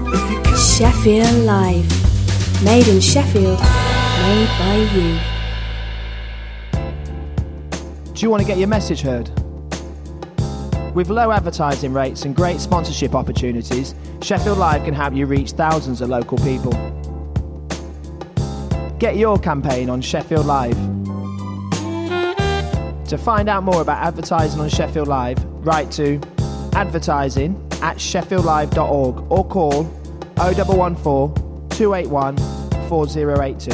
Sheffield Live. Made in Sheffield. Made by you. Do you want to get your message heard? With low advertising rates and great sponsorship opportunities, Sheffield Live can help you reach thousands of local people. Get your campaign on Sheffield Live. To find out more about advertising on Sheffield Live, write to advertising@sheffieldlive.org or call 0114 281 4082.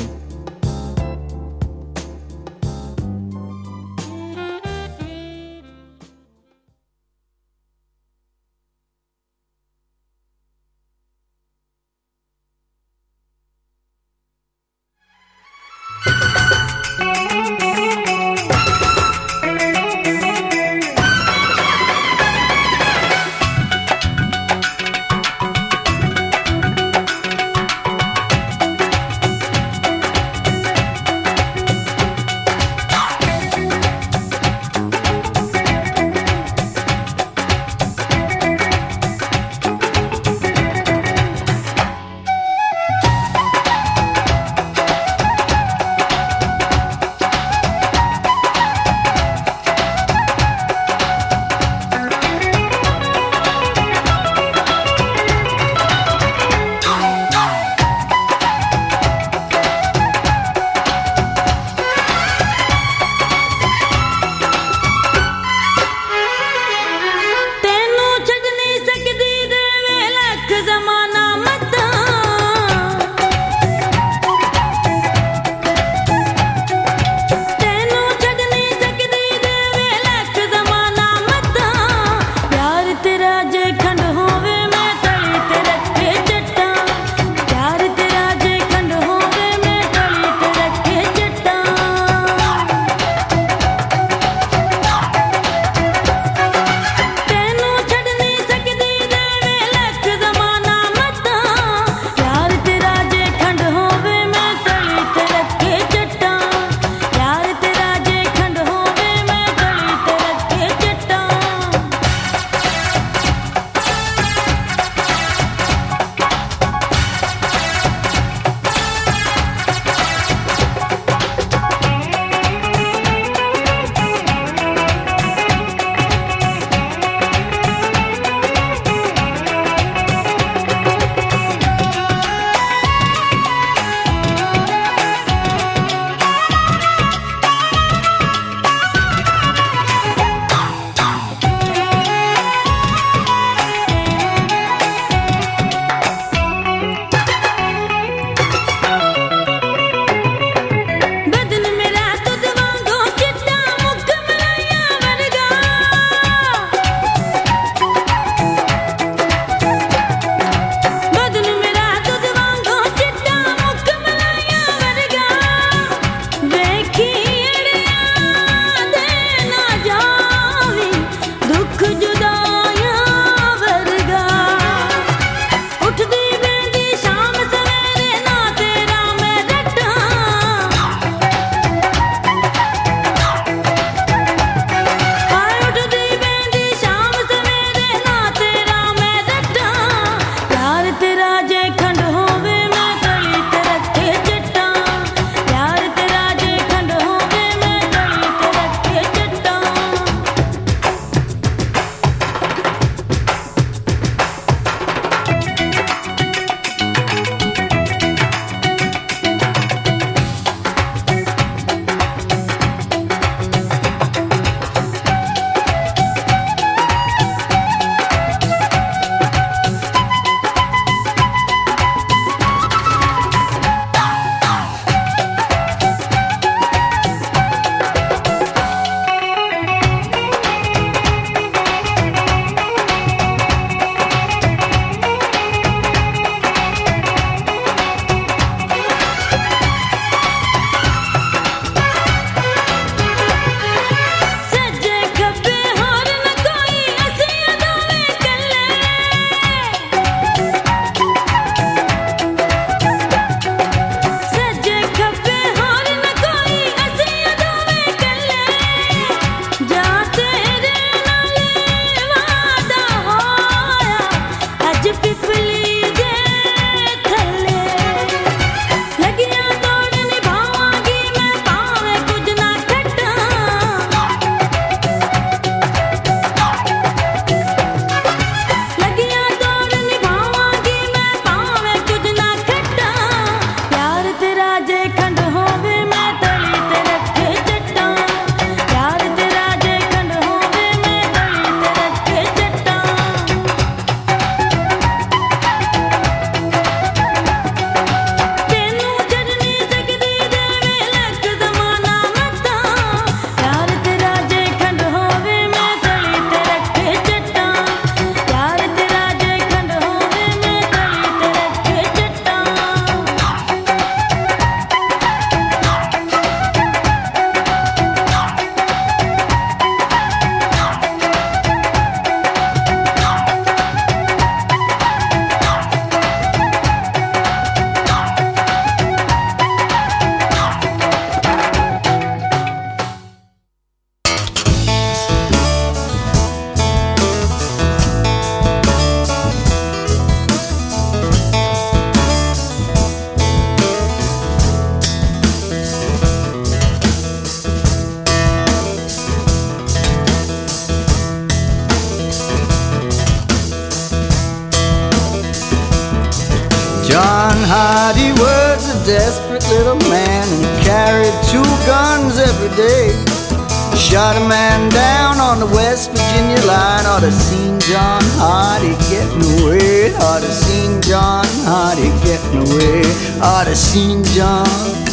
John Hardy was a desperate little man, and he carried 2 guns every day. Shot a man down on the West Virginia line. Ought to seen John Hardy getting away. Ought to seen John Hardy getting away. Ought to seen John.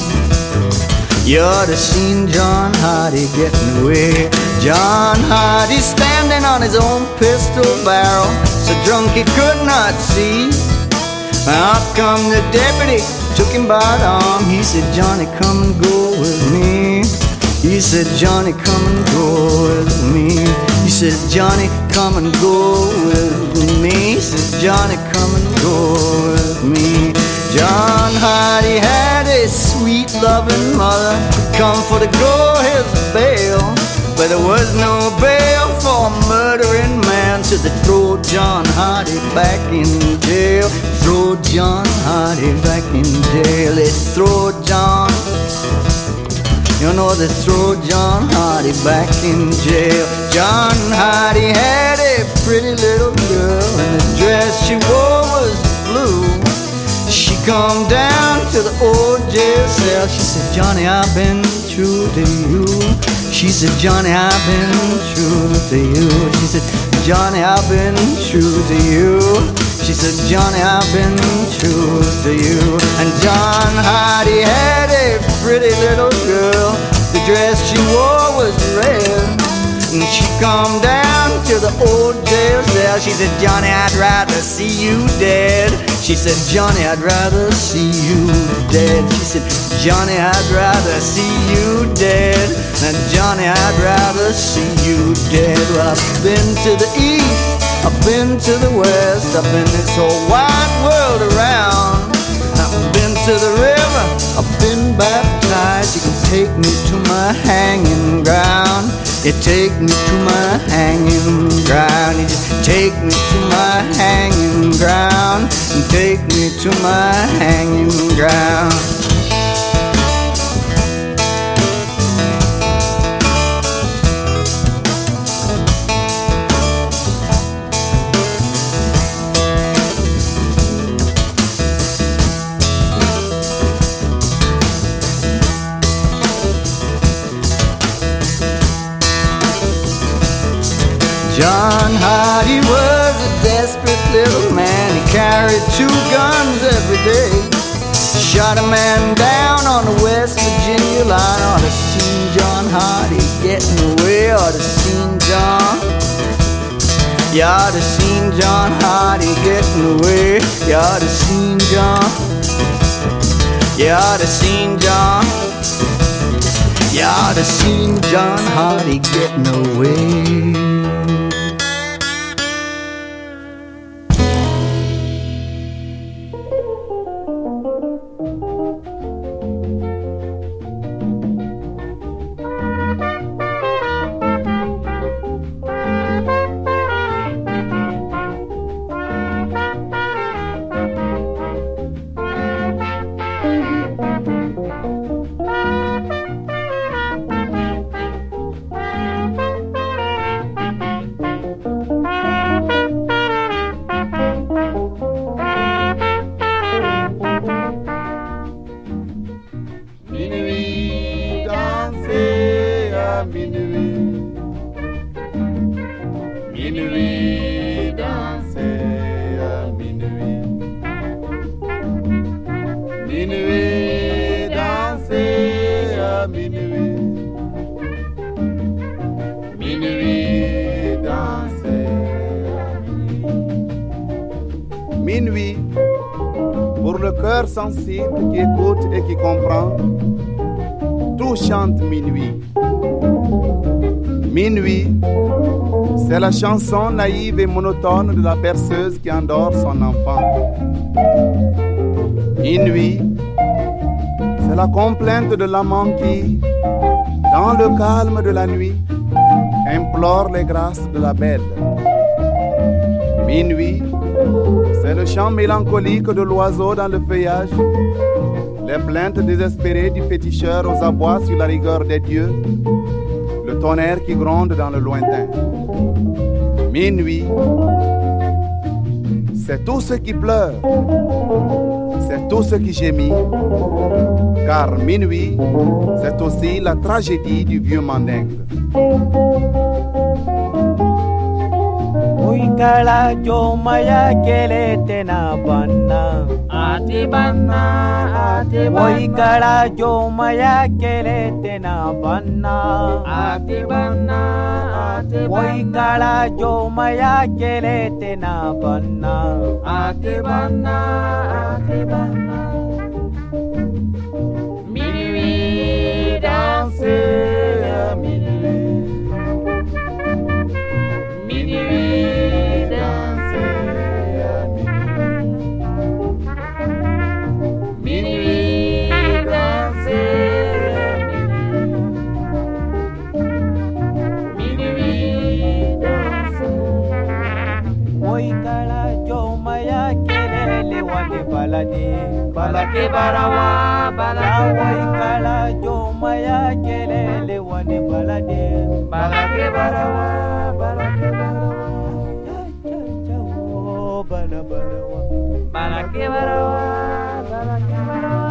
You ought to seen John Hardy getting away. John Hardy standing on his own pistol barrel, so drunk he could not see. Out come the deputy, took him by the arm. He said, Johnny, come and go with me. He said, Johnny, come and go with me. He said, Johnny, come and go with me. He said, Johnny, come and go with me. John Hardy had a sweet loving mother, come for to go his bail, but there was no bail for a murdering man, so they throw John Hardy back in jail. Throw John Hardy back in jail. They throw John, you know, they throw John Hardy back in jail. John Hardy had a pretty little girl, and the dress she wore was blue. She come down to the old jail cell. She said, Johnny, I've been true to you. She said, Johnny, I've been true to you. She said, Johnny, I've been true to you. She said, Johnny, I've been true to you. And John Hardy had a pretty little girl. The dress she wore was red, and she come down to the old jail cell. She said, Johnny, I'd rather see you dead. She said, Johnny, I'd rather see you dead. She said, Johnny, I'd rather see you dead. And Johnny, I'd rather see you dead. Well, I've been to the east, I've been to the west, I've been this whole wide world around. I've been to the river, I've been baptized. You can take me to my hanging ground. You take me to my hanging ground. You just take me to my hanging ground, and take me to my hanging ground. John Hardy was a desperate little man. He carried 2 guns every day. Shot a man down on the West Virginia line. Ought to seen John Hardy getting away. Ought to seen John. You ought to seen John Hardy getting away. You ought to seen John. You ought to seen John. You ought to seen John Hardy getting away. Minuit, pour le cœur sensible qui écoute et qui comprend, tout chante minuit. Minuit, c'est la chanson naïve et monotone de la berceuse qui endort son enfant. Minuit, c'est la complainte de l'amant qui, dans le calme de la nuit, implore les grâces de la belle. Minuit, c'est le chant mélancolique de l'oiseau dans le feuillage, les plaintes désespérées du féticheur aux abois sur la rigueur des dieux, le tonnerre qui gronde dans le lointain. Minuit, c'est tout ce qui pleure, c'est tout ce qui gémit, car minuit, c'est aussi la tragédie du vieux mandingue. Uikala jomaya kele tena banna ati banna Uikala jomaya kele tena banna ati banna Uikala jomaya kele tena banna ati banna Minuit danser Minuit danser Minuit danser Minuit danser Oikala jomaya kelele wale balade balake barawa balake Oikala jomaya kelele wale balade balake barawa balake barawa balake barawa balake barawa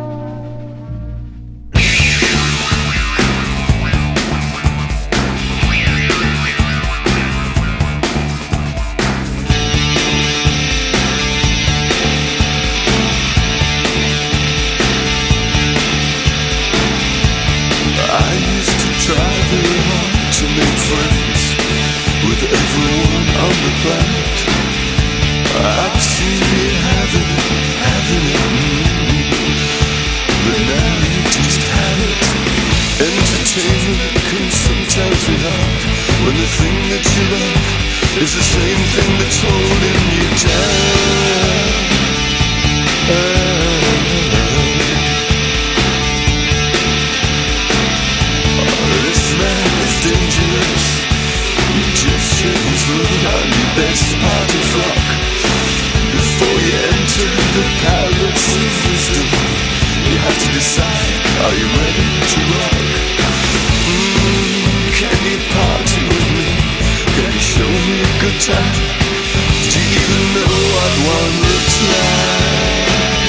Try very hard to make friends with everyone on the planet. I've seen you having it, but now you just have it. Entertainment can sometimes be hard when the thing that you love is the same thing that's holding you down. Dangerous. You just said his word on your best party flock. Before you enter the palace of wisdom, you have to decide, are you ready to rock? Can you party with me? Can you show me a good time? Do you even know what one looks like?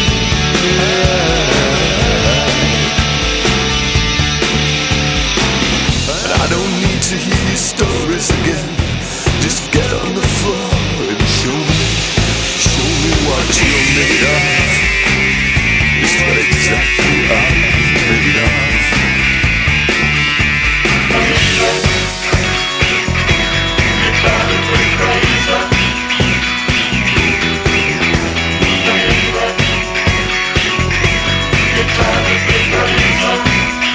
I don't need to hear your stories again. Just get on the floor and show me what you're made of. It's what exactly I'm made of. You're trying to break crazy. You're trying to break crazy.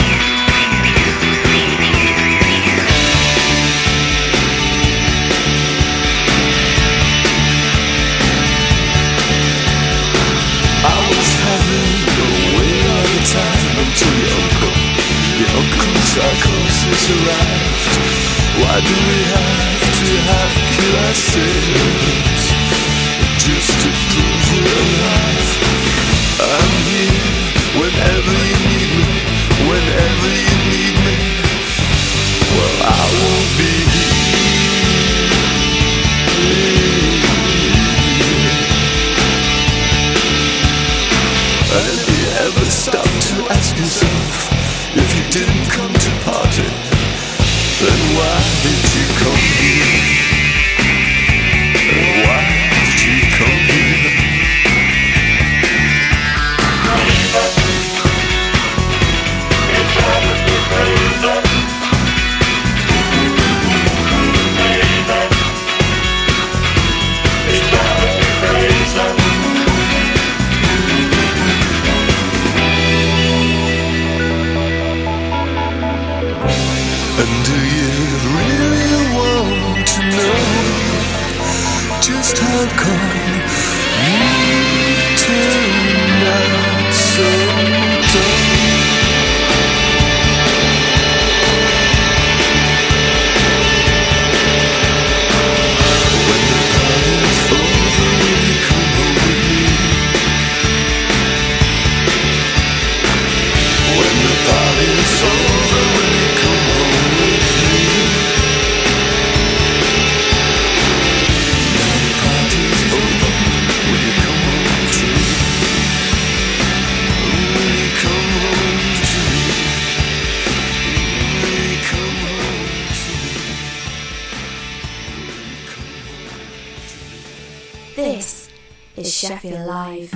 Psychosis arrived. Why do we have to kill ourselves just to prove we're alive? I'm here whenever you need me, whenever you need me. Well, I won't be here. And if you ever stop to ask yourself, if you didn't come to party, then why did you come here? And why did you come here? Sheffield Live.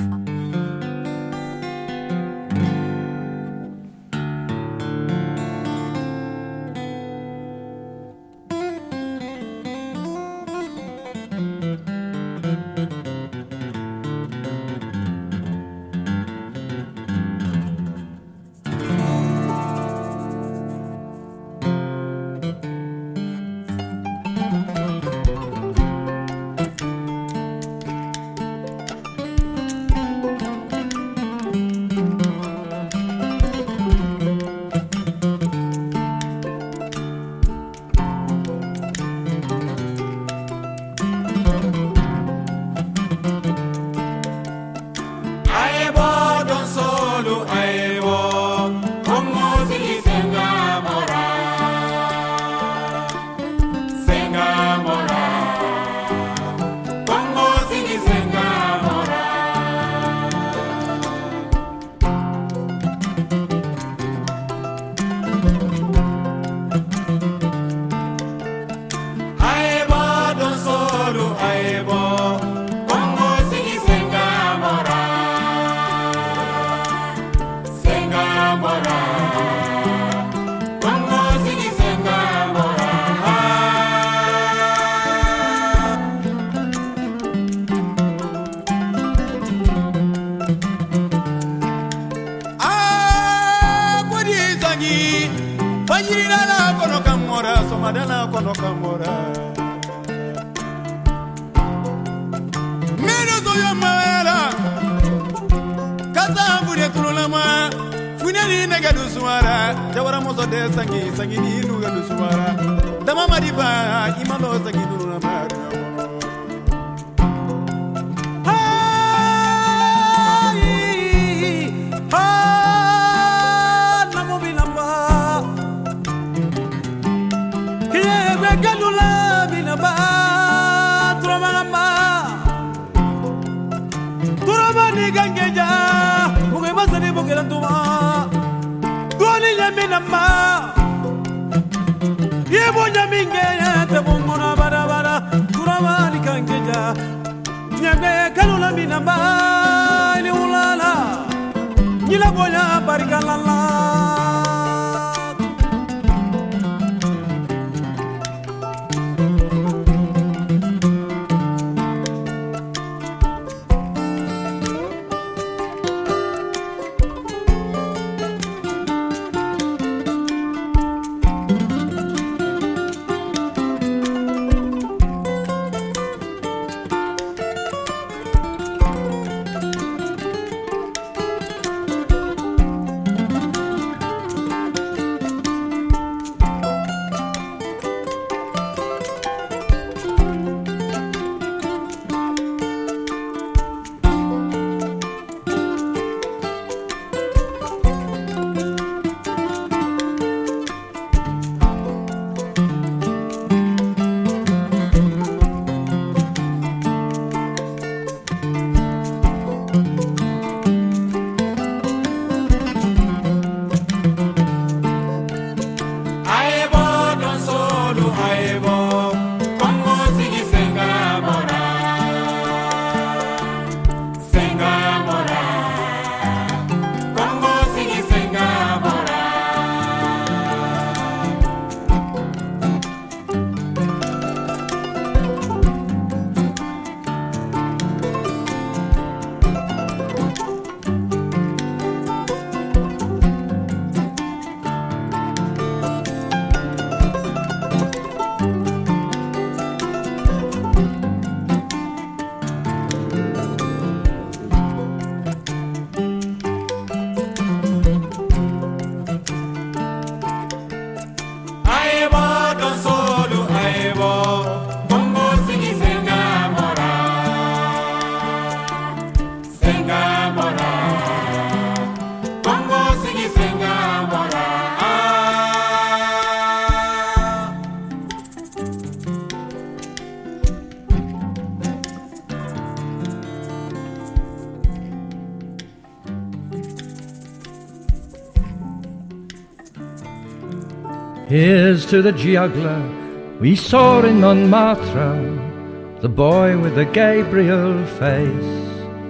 Here's to the juggler we saw in Montmartre, the boy with the Gabriel face.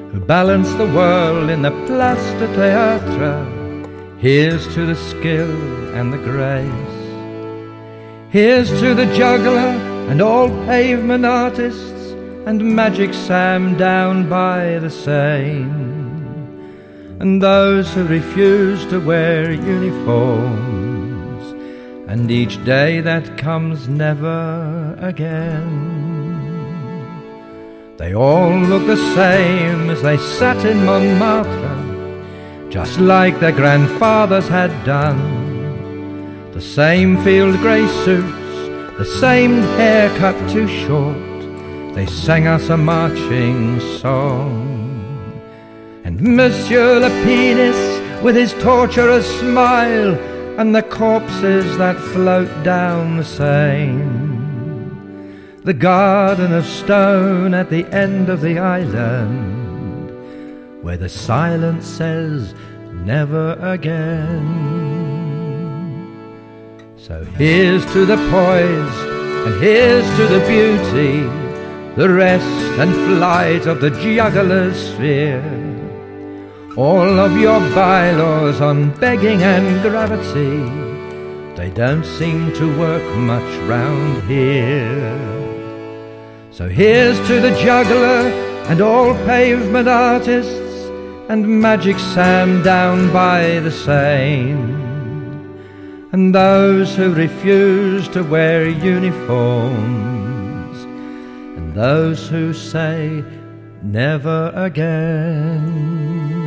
who balance the world in the Place du Théâtre. Here's to the skill and the grace. Here's to the juggler and all pavement artists, and Magic Sam down by the Seine, and those who refuse to wear uniforms, and each day that comes never again. They all look the same as they sat in Montmartre, just like their grandfathers had done. The same field grey suits, the same hair cut too short. They sang us a marching song. And Monsieur le Penis with his torturous smile, and the corpses that float down the Seine. The garden of stone at the end of the island, where the silence says never again. So here's to the poise, and here's to the beauty, the rest and flight of the juggler's sphere. All of your bylaws on begging and gravity, they don't seem to work much round here. So here's to the juggler and all pavement artists, and Magic Sam down by the Seine, and those who refuse to wear uniforms, and those who say never again.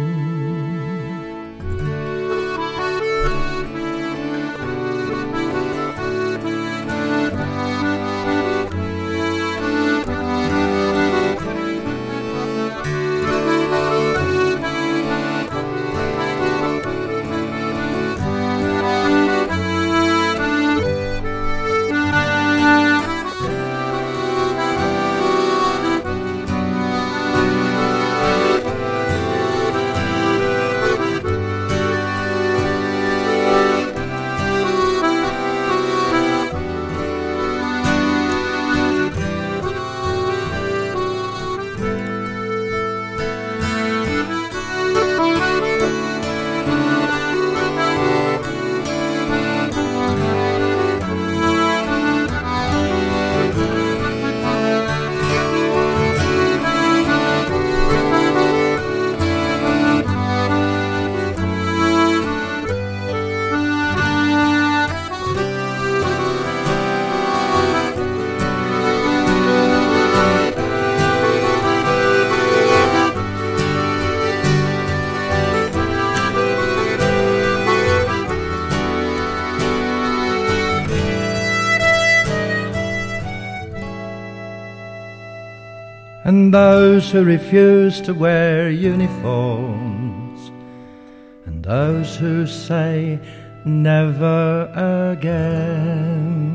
And those who refuse to wear uniforms, and those who say never again.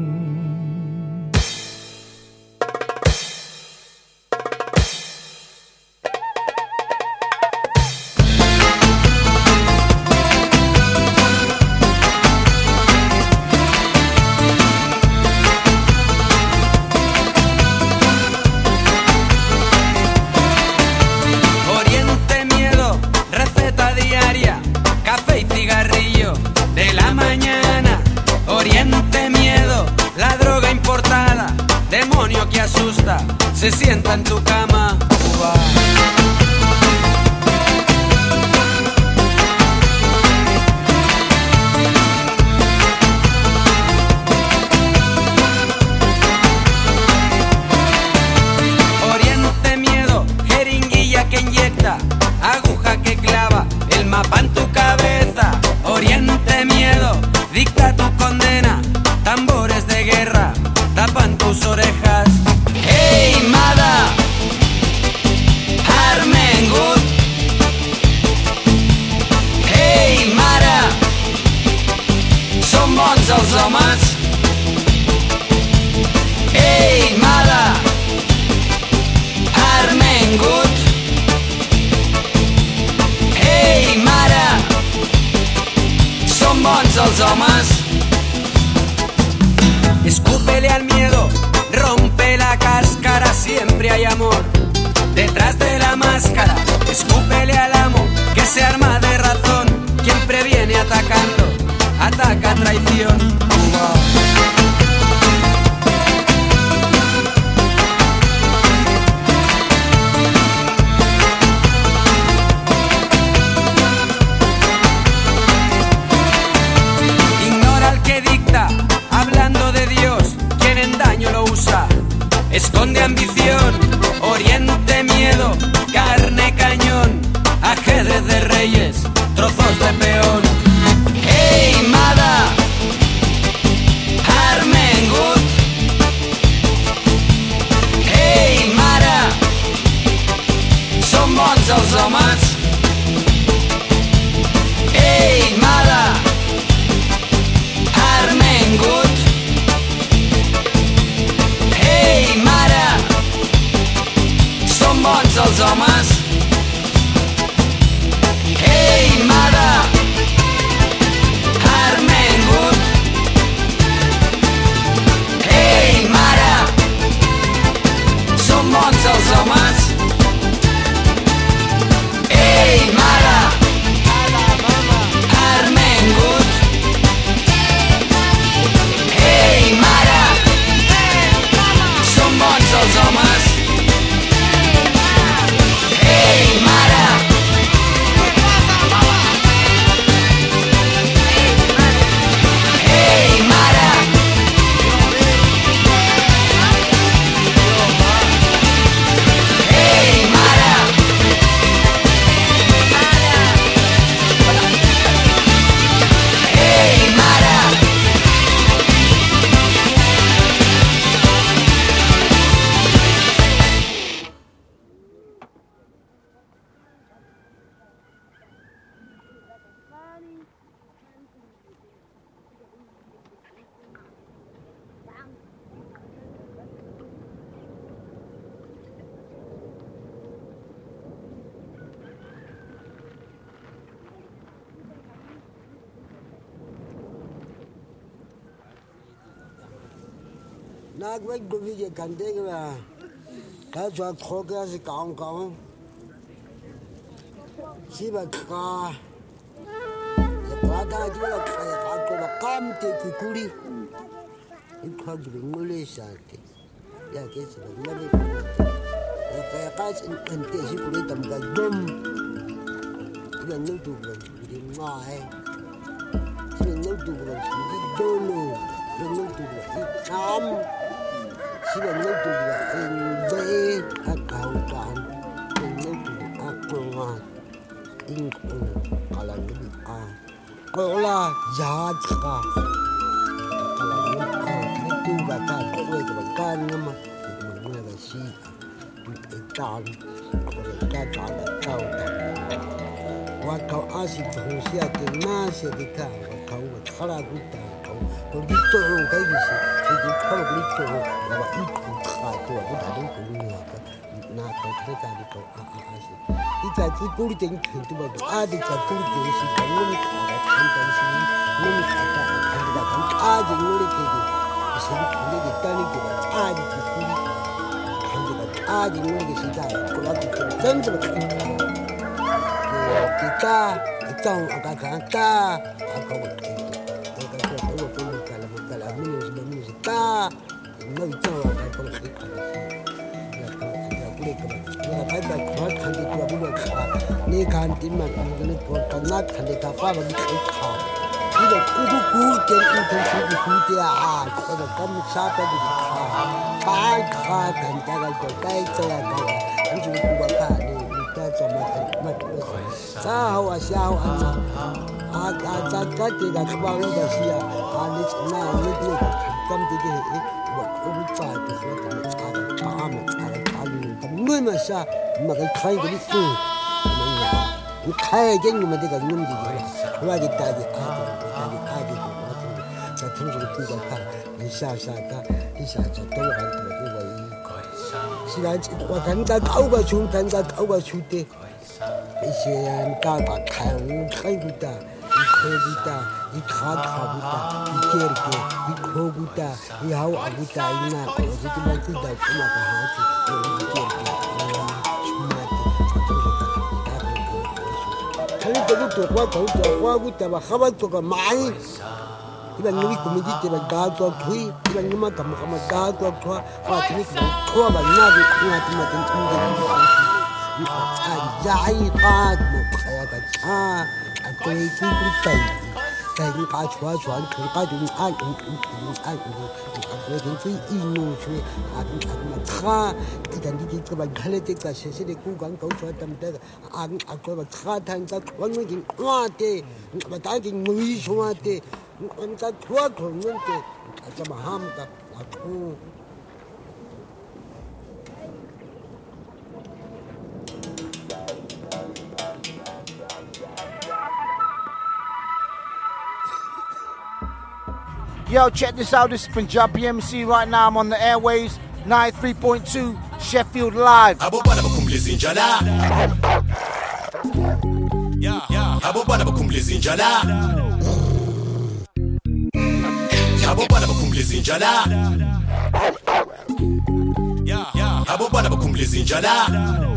Que asusta, se sienta en tu cama. Oriente miedo, jeringuilla que inyecta, aguja que clava, el mapa en tu cabeza. Oriente miedo, dicta tu condena, tambores de guerra tapan tus orejas. Hey, Mada, Armengut. Hey, Mara, som bons els homes. Hey, Mada, Armengut. Hey, Mara, som bons els homes. Escúpele al miedo, rompe la cáscara, siempre hay amor. De detrás de la máscara. Escúpele al amo que se arma de razón. Quien previene atacando, ataca a traición. Ignora al que dicta, hablando de Dios, quien en daño lo usa. Esconde ambición, oriente miedo, carne cañón, ajedrez de reyes, trozos de peón. Hey, Mada, Armengut. Hey, Mara, som bons els homes. Hey, Mada, Armengut. Hey, Mara, som bons els homes. Hey, Mada, Armengut. Hey, Mara, som bons els homes. Hey, Mara, Armengut. Hey, Mara, som bons els homes. Hey, Mara. Hey, Mara. Hey, Mara. Hey, Mara. Nag wek do vi kan de ga ka jwa kho ga si kaung kaung si ba ka ya ba da ji la ka ya ka ko ba kam te ki kuri I kho gi ngule sa te ya ke si ba ngale ya ka ya ka en te si kuri tam ga dum ya nu tu ba di ma hai si nu tu ba di do no ya nu tu ba I kam si ba nu tu ba en be a kau kan nu tu a ko ma in ko ala ni a ko la ya ka ala ni a ni tu ba ta ko we ko kan na ma ni ma ba si e tan ko le ta la kau wa kau asi to si a te na se de ka wa kau wa khala ku ta ko di to ka gi si di ko di to wa ba I ku kha to wa da ni ko ni ka na ko te ka di ko a si I ta ti ku ri te ni tu ba a di ta ku ri te si ka ni ka da kan ta si ni ka ta kan da kan a di ni ri ke di si ni de ta ni ke ba a di ti ku ri kan da a di ni ri si ta ko la ti chen de ba kita itong agaganta ako kala minus ta no itong ako ni kan timman ni ko kanak khande ka pa ba ni kha ni da ku ken in kan ku te a ko da kam sa ta di kha kan ta ga to kai cha ya ka an ju ku ba ka ni ta cha ma sa wa sha wa a za ka te ga ka ba ri da si ya a ni na ni ni kam ti ge wa ku pa to so ta ka ma ka ni kam ni ma sha ma ka khai ga ni tu 이 카에겐 이마데가 놈디가 와기 따지 아기 자 통주를 뜨자카 이샤샤카 이샤자 도한테 그거 이 시간치 와 간다 가우가 준 간다 가우가 줄때 이시안 까가 카우 카이부다 이 코부다 이 카카부다 이 케르게 이 코부다 이 하우 아부다 이나 어디만 뜨다 그마다 하지 이 케르게 Kalite kutoka kwa kutaba khaba toka mai. Iba ngi komedite ba dato thui, iba ngi magama kama dato kwa thui kwa ba nabi ngati matentunge. Jai qad mo khaya ka cha akoy kutai. Kai ka chwa ka du an akoy thui inu chwe ma kha dan di ke ba khalete ka sheshe de ku gang ka chwa tam ta akoy ba kha tan ka kwang ngi ngate ba ta ki ngui chwate an ka chwa khong ngi ka ba ham ka aku. Yo, check this out. This is Punjabi MC right now. I'm on the airways, 93.2 Sheffield Live. Abo bana bakumleza injala. Abo bana bakumleza injala. Abo bana bakumleza injala. Abo bana bakumleza injala.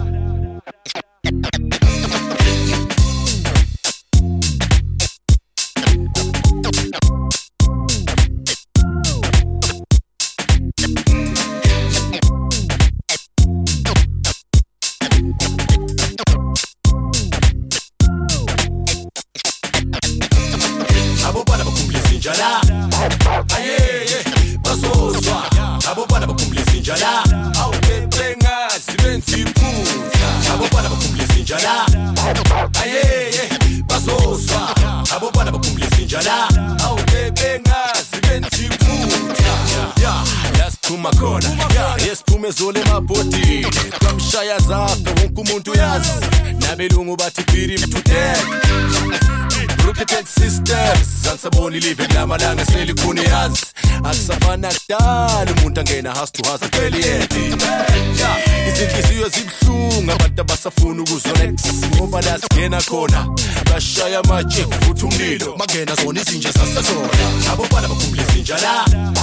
Zole maboti kamshaya zafe wonke umuntu yazi nabelungu bathi piri mtuthe Rocket sisters sansaboni live lamalanga selikhuni yazi akusafana kudala umuntu angena house to house apheli yedwa izinhliziyo zibhlungu abantu abasafuna ukuzonex ngoba la singena khona bashaya amaje futhi umlilo mangena zona izinja sasazona abo bana bakumleza injala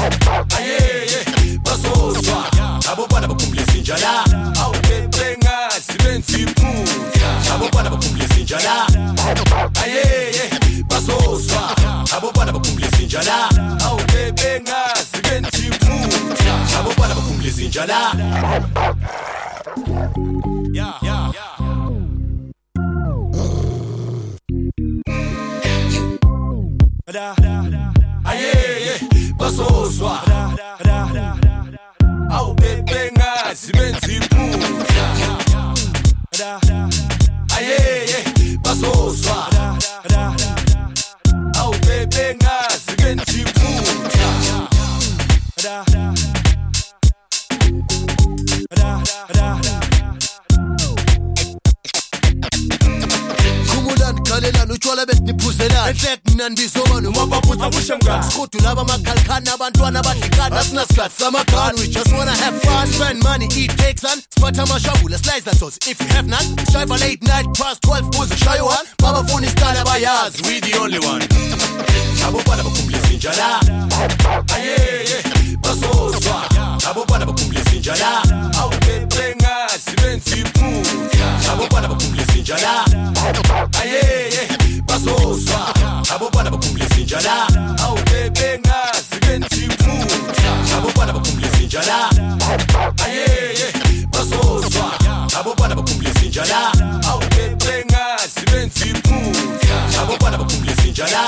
basozwa abo bana bakumleza injala awubebenga sibenzi iphutha abo bana bakumleza injala basozwa abo bana bakumleza injala awubebenga sibenzi iphutha abo bana bakumleza injala basozwa awubebenga sibenzi iphutha basozwa awubebenga sibenzi iphutha Kalela utshwala besiphuzelana enhlek mina ndizomana umabaputha bushemngani sikhudu laba makhalkhana abantwana abadlikana asinasikhathi samagani we just wanna have fun spend money eat cakes and spatha amashabula slice that sauce if you have none strive a late night past 12 buze shayo one baba funa istyle abayazi we the only one abo bana bakumleza injala basozwa abo bana bakumleza injala awubebenga sibenzi iphutha abo bana bakumleza injala basozwa abo bana bakumleza injala awubebenga sibenzi iphutha abo bana bakumleza injala basozwa abo bana bakumleza injala awubebenga sibenzi iphutha abo bana bakumleza injala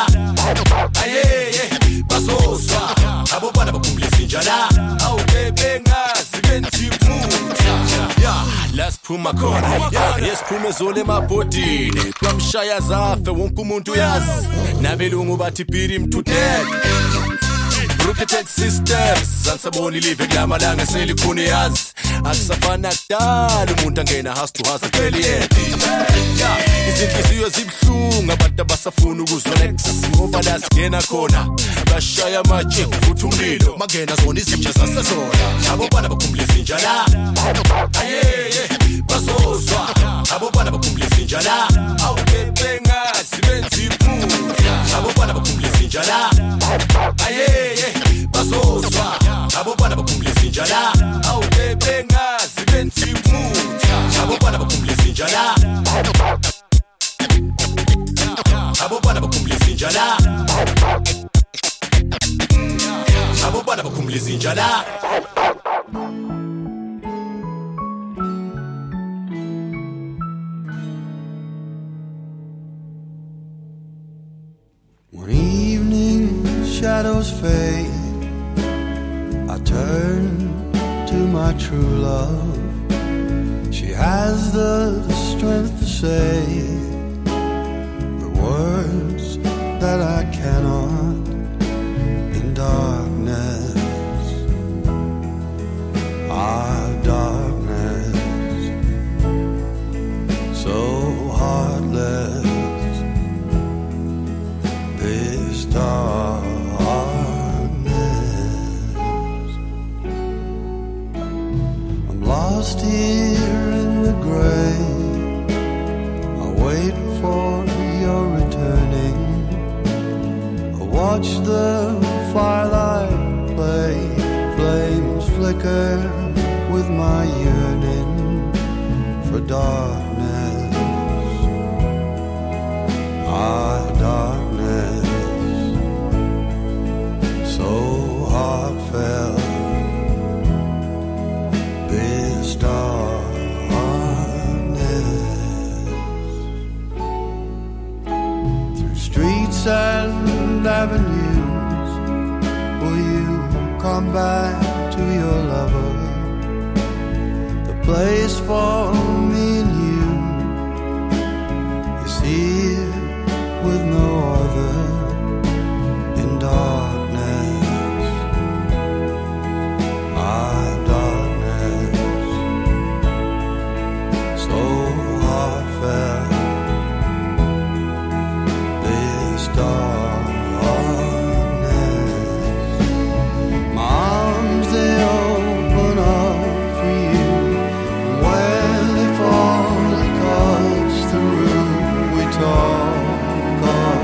basozwa abo bana bakumleza injala awubebenga sibenzi iphutha lasiphuma khona yesiphume zole emabhodini kwamshaya zafe wonke umuntu yazi nabelungu bathi piri mtuthe Rocket sisters sansaboni live kulamalanga selikhuni yazi akusafana kudala umuntu angena house to house apheli yedwa izinhliziyo zibhlungu abantu abasafuna ukuzonex ngoba la singena khona bashaya amaje futhi umlilo mangena zona izinja sasazona abo bana bakumleza injala basozwa abo bana bakumleza injala awubebenga sibenzi iphutha abo bana bakumleza injala basozwa abo bana bakumleza injala awubebenga sibenzi iphutha abo bana bakumleza injala njala. One evening, shadows fade. I turn to my true love. She has the strength to say the words that I cannot in darkness. Ah, darkness, so heartless. This darkness, I'm lost here in the gray. I wait for your returning. I watch the firelight play, flames flicker with my yearning for darkness. Ah, darkness, so heartfelt. This darkness, through streets and avenues, will you come back to your lover? The place for me and you is here with no other in darkness. Ah, darkness, so heartfelt. This darkness, my arms they open up for you. When they fall, it cuts through. We talk of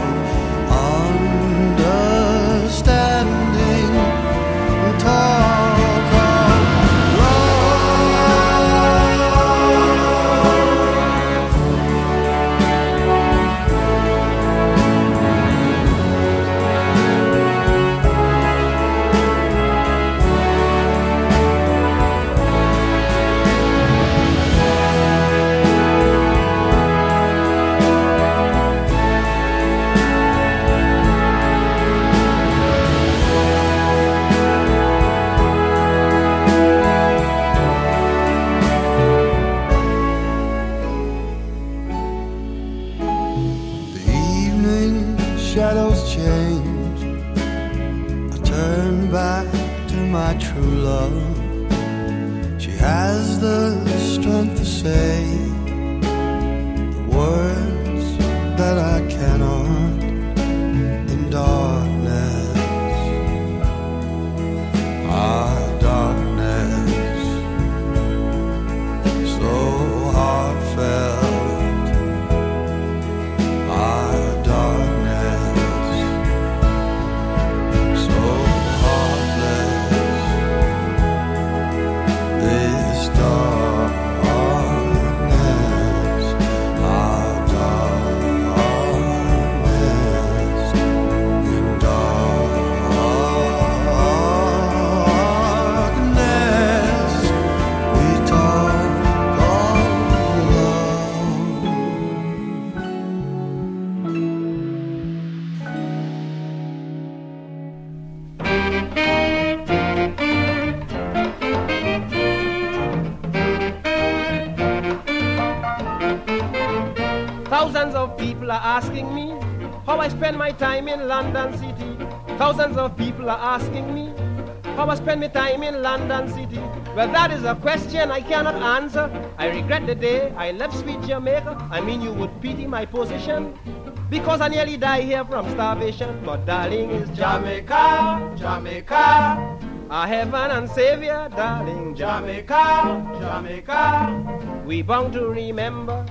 understanding, talk of shadows change. I turn back to my true love. She has the strength to say the words that I cannot in darkness. Ah, darkness, so heartfelt. Ah, darkness, so heartless. This darkness, ah, darkness, in darkness, we talk of love. Thousands of people are asking me how I spend my time in London City. Thousands of people are asking me how I spend my time in London City. Well, that is a question I cannot answer. I regret the day I left sweet Jamaica. I mean, you would pity my position, because I nearly die here from starvation. But darling, is Jamaica, Jamaica, our heaven and savior, darling. Jamaica, Jamaica, we bound to remember.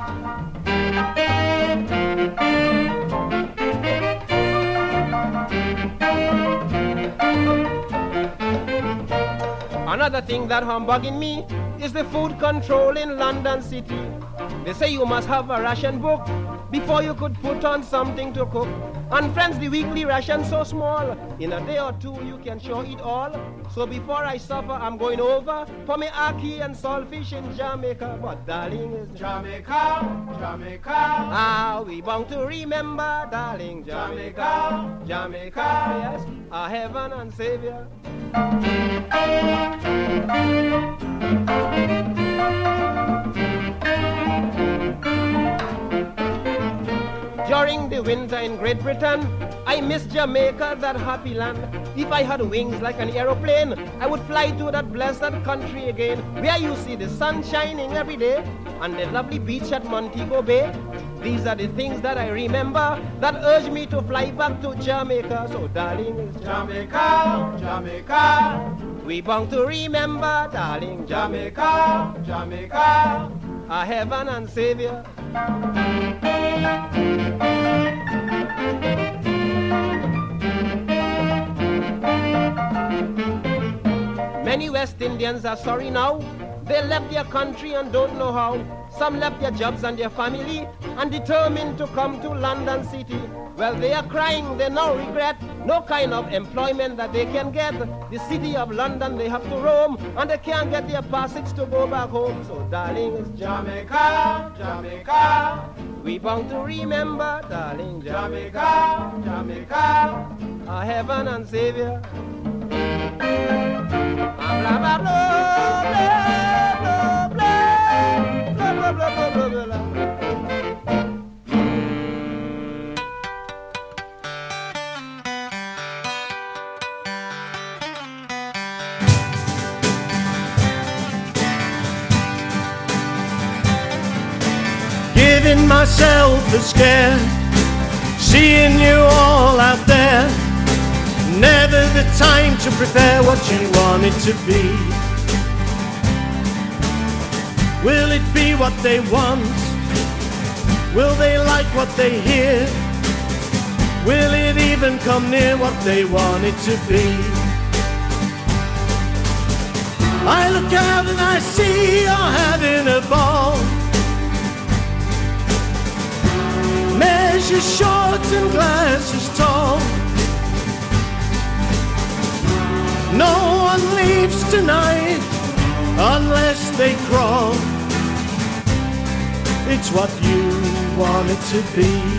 Another thing that humbugging me is the food control in London City. They say you must have a ration book before you could put on something to cook. And friends, the weekly ration so small. In a day or two, you can sure eat all. So before I suffer, I'm going over for me ackee and saltfish in Jamaica. But darling, is Jamaica, Jamaica. Ah, we bound to remember, darling, Jamaica, Jamaica. Yes, our heaven and Savior. During the winter in Great Britain, I miss Jamaica, that happy land. If I had wings like an aeroplane, I would fly to that blessed country again, where you see the sun shining every day, and the lovely beach at Montego Bay. These are the things that I remember that urge me to fly back to Jamaica. So darling, it's Jamaica, Jamaica. We bound to remember, darling, Jamaica, Jamaica, our heaven and Savior. Many West Indians are sorry now. They left their country and don't know how. Some left their jobs and their family and determined to come to London City. Well, they are crying, they now regret no kind of employment that they can get. The city of London they have to roam, and they can't get their passage to go back home. So darling, it's Jamaica, Jamaica. We bound to remember, darling, Jamaica, Jamaica, our heaven and Savior. Blah, blah, blah, blah, blah, blah, blah, blah, blah, blah, blah, blah. Giving myself a scare, seeing you all out there. Never the time to prepare what you want it to be. Will it be what they want? Will they like what they hear? Will it even come near what they want it to be? I look out and I see you're having a ball. Measure short and glasses tall. No one leaves tonight unless they crawl. It's what you want it to be.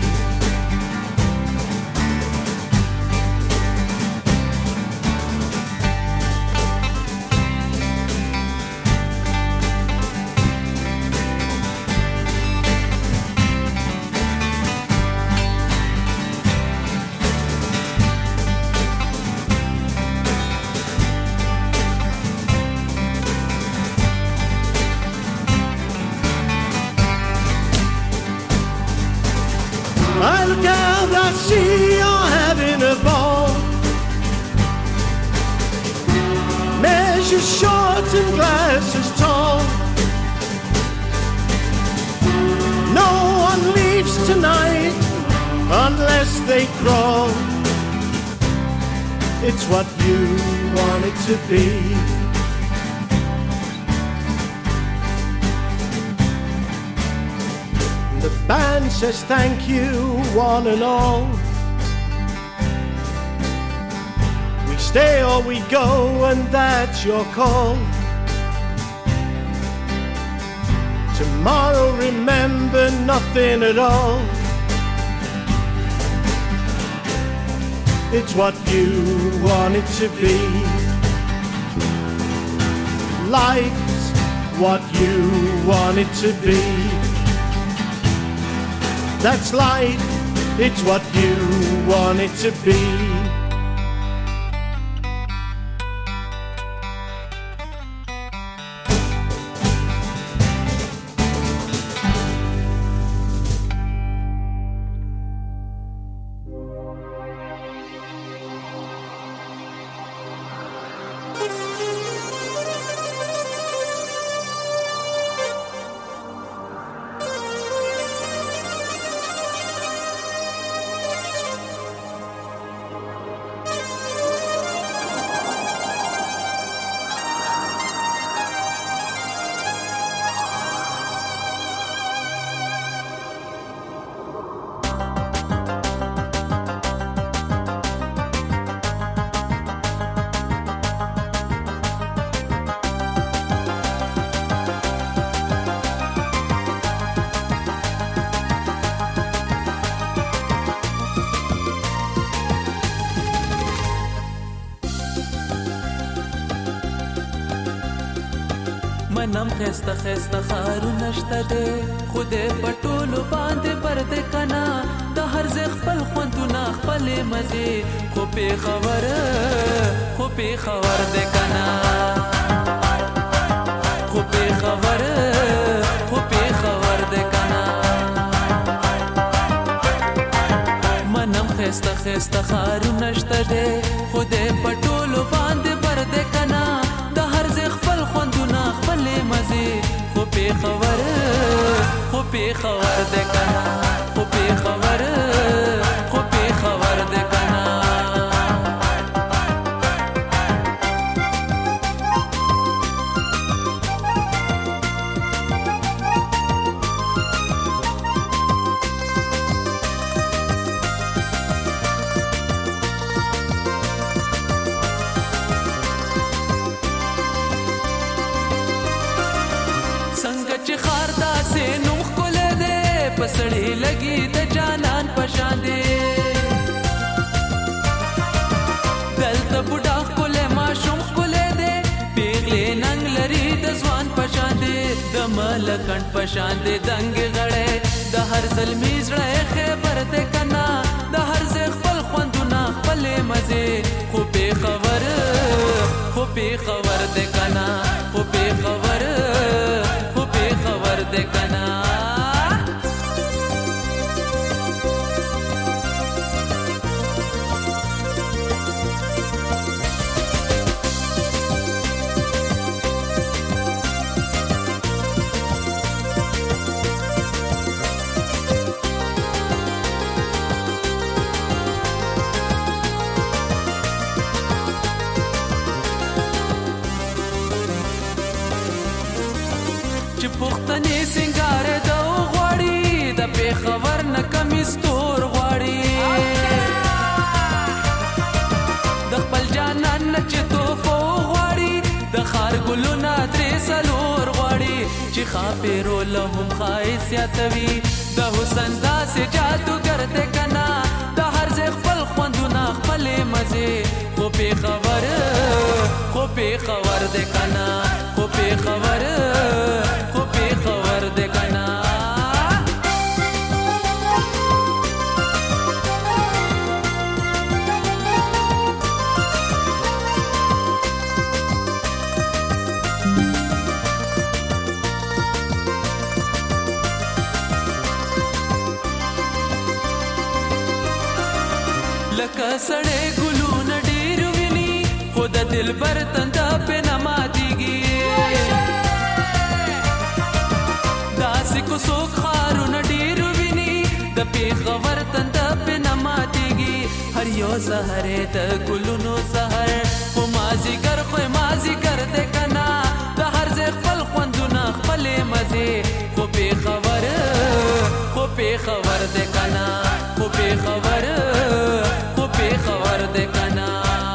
I look out, I see you're having a ball. Measure short and glasses tall. No one leaves tonight unless they crawl. It's what you want it to be. The band says thank you, one and all. We stay or we go, and that's your call. Tomorrow, remember nothing at all. It's what you want it to be. Life's what you want it to be. That's life, it's what you want it to be. منم خسته خسته خارو نشته دې خدای پټولو باندې پرده کنا د هر ځای خپل خوندونه خپلې مزې خو پې خبر دې کنا خو پې خبر دې کنا منم خسته خسته خارو نشته دې خدای پټولو باندې پرده کنا د هر ځای خپل خوندونه خپلې مزې خو پې خبر دې کنا خو پې خبر دې کنا پسړې لګي د جانان پشان دې دلته بوډا کوله ماشوم کوله دې پیغلې ننګ لري د ځوان پشان دې د ملکن پشان دې دنګ غړې د هر زلمی زړه خبر دې کنا د هر ځای خپل خوندونه خپلې مزې خو پې خبر دې کنا خو پې خبر دې کنا پختنې سنگار د غوړی د په خبر نه کمی ستور غوړی د خپل جانان چې توفو غوړی د خار ګلونه درې سلور غوړی چې خاپېرو له هم خایسیاتوي د حسن داسې جادوګر دې کنا د هر ځای خپل خوندونه خپلې مزې خو پې خبر دې کنا خو پې خبر دې کنا لکه سړې ګلونه ډېر ویني خو د دلبر تنده پې نه ماتېږي داسې کو څوک خارونه ډېر ویني د پېښور تنده پې نه ماتېږي هر یو سهر د ګلونو سهر خو مازدیګر دې کنا د هر ځای خپل خوندونه خپلې مزې خو پېښور دې کنا خو پېښور دې کنا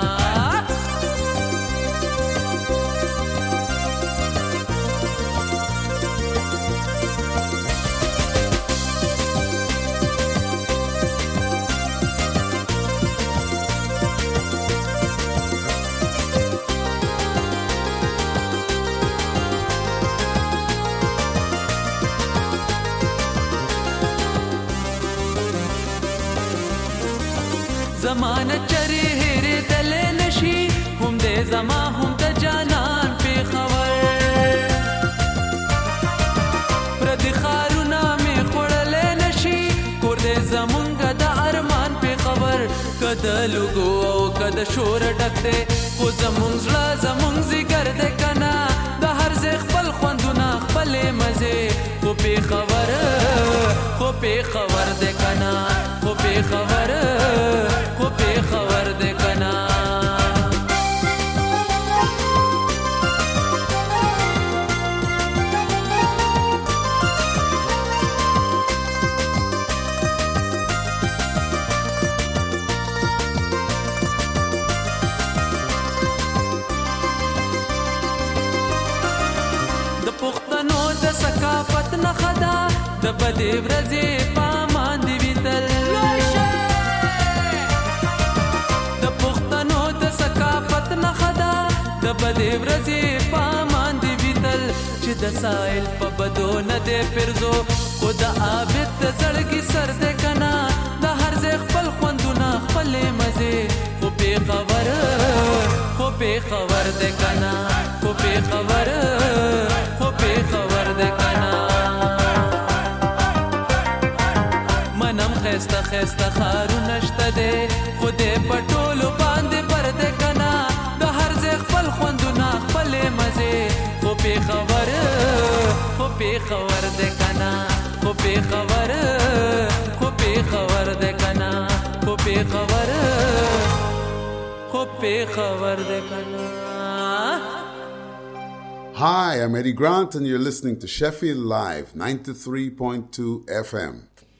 زمانه چرې هېرې دلې نشي هم دې زما هم د جانان پې خبر پردي ښارونه مې خوړلی نشي کور دې زمونږ د ارمان پې خبر که د لوګو او که د شور ډک دی خو زمونږ زړه زمونږ ځیګر دی کنه د هر ځای خپل خوندونه خپلې مزې خو پې خبر دی کنه خو پې خبر دی کنه ثقافت نخه ده د بدې ورځې پامان دي ویدل د پښتنو د ثقافت نخه ده د بدې ورځې پامان دي ویدل چې رسائل په بدو نه دی پرزو خو د عابد د زړګي سر دی کنا د هر ځای خپل خوندونه خپلې مزې خو پېښور دی کنا خو پېښور دی کنا منم خسته ښارونه شته دی خو دې په ټولو باندې پر دی کنا د هر ځای خپل خوندونه خپلې مزې خو پېښور دی کنا خو پېښور دی کنا خو پېښور دی کنا. Hi, I'm Eddie Grant and you're listening to Sheffield Live 93.2 FM.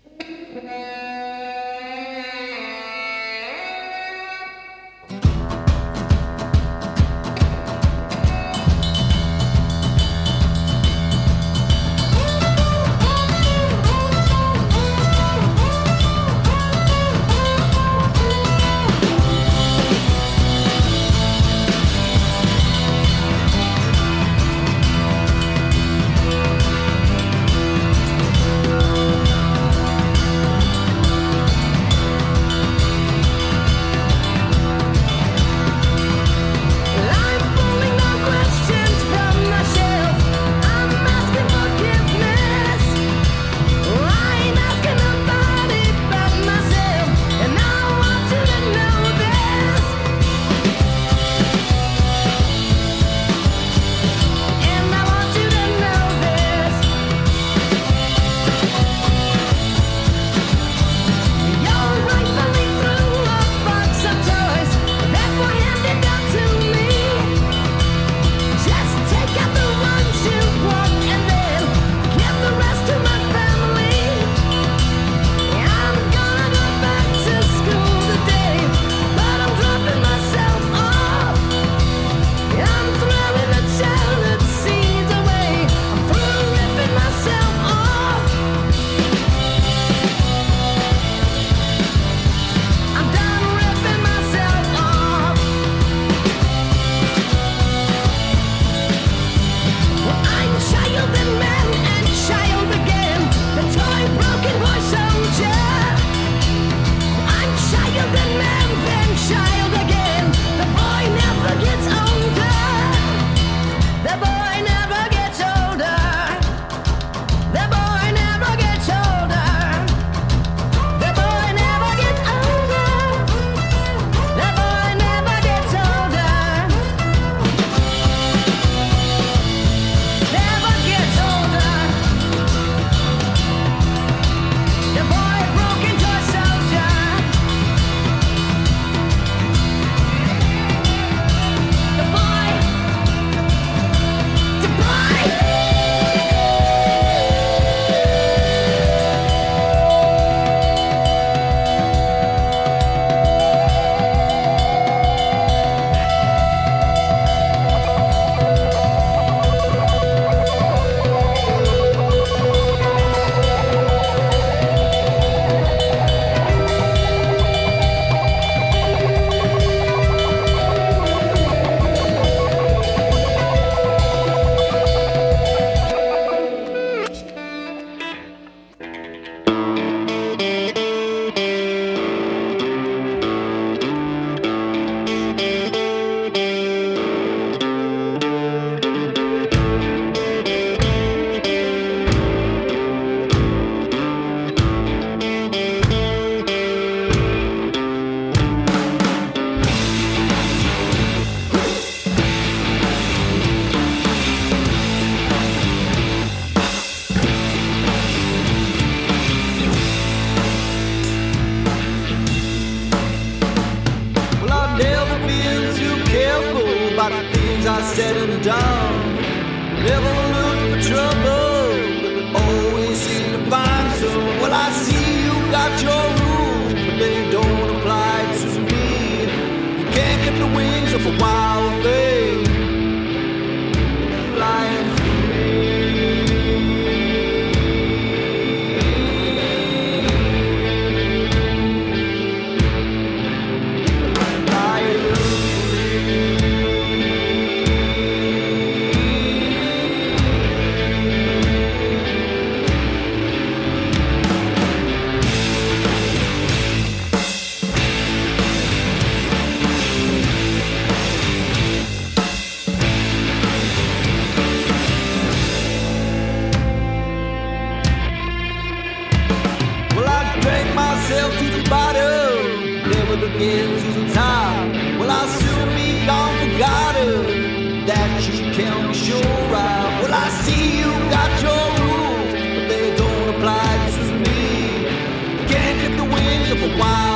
said and done. Never look for trouble, always seem to find some. Well, I see you got your rules, but they don't apply to me. You can't get the wings of a wild thing, flying get to the top, well, I'll soon be gone forgotten. That you can be sure of. Well, I see you got your rules, but they don't apply to me. Can't clip the wings of a wild